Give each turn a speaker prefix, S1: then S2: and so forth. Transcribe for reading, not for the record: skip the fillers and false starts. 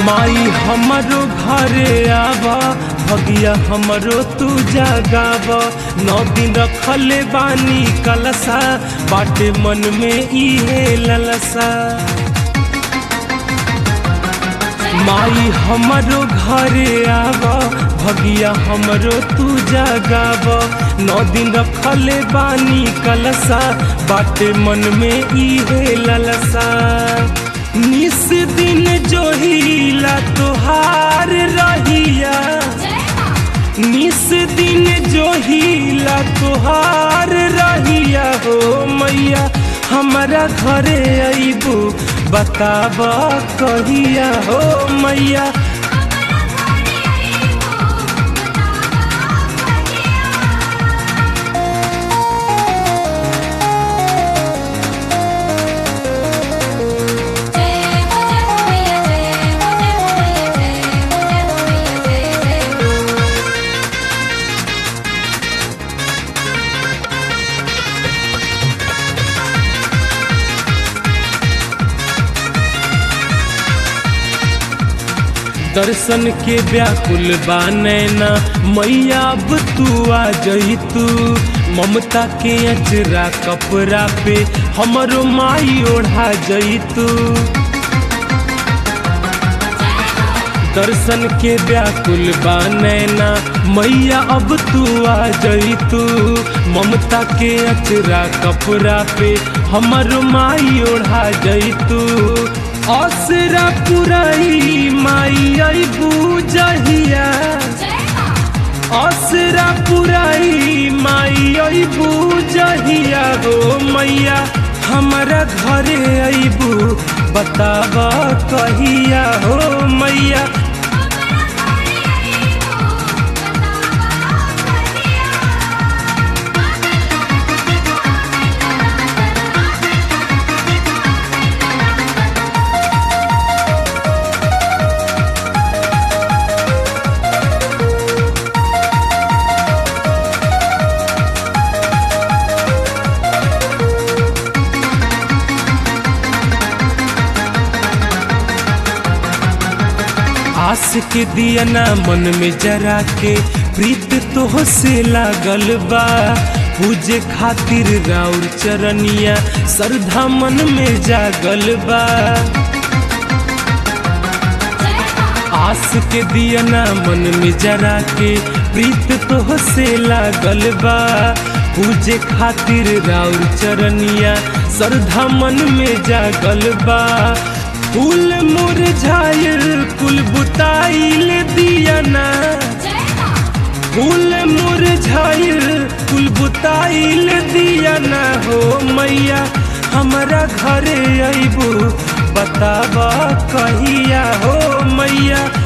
S1: माई हमरो घरे आवा, भगिया हमरो तू जगावा। 9 दिन रखले बानी कलसा, बाटे मन में इहे ललसा। माई हमरो घरे आवा, भगिया हमरो तू जगावा। 9 दिन रखले बानी कलसा, बाटे मन में इहे ललसा। निस दिन जोहिला तोहार रहिया, निस दिन जोहिला तोहार रहिया हो मैया। हमारा घरे अइबू बताब कहिया हो मैया। दर्शन के व्याकुल बा नैना मैया, अब तू आ जई तू। ममता के अचरा कपड़ा पे हमरो माई ओढ़ा जई तू। दर्शन के व्याकुल बा नैना मैया, अब तू आ जई तू। ममता के अचरा कपड़ा पे हमरो माई ओढ़ा जई तू। असरा पुराई माई अइबू जहिया, असरा पुराई माई अइबू जहिया हो मैया। हमारा घरे अइबू बताब कहिया हो मैया। आस के दिया ना मन में जरा के, प्रीत तो से लागल बा। पूजे खातिर राउर चरनिया, श्रद्धा मन में जागल बा। आस के दिया ना मन में जरा के, प्रीत तो से लागल बा। पूजे खातिर राउर चरनिया, श्रद्धा मन में जागल बा। फूल मुरझाइल कुल बुताइल दिया ना, फूल मुरझाइल कुल बुताइल दिया ना हो मैया। हमारा घरे अइबू बताब कहिया हो मैया।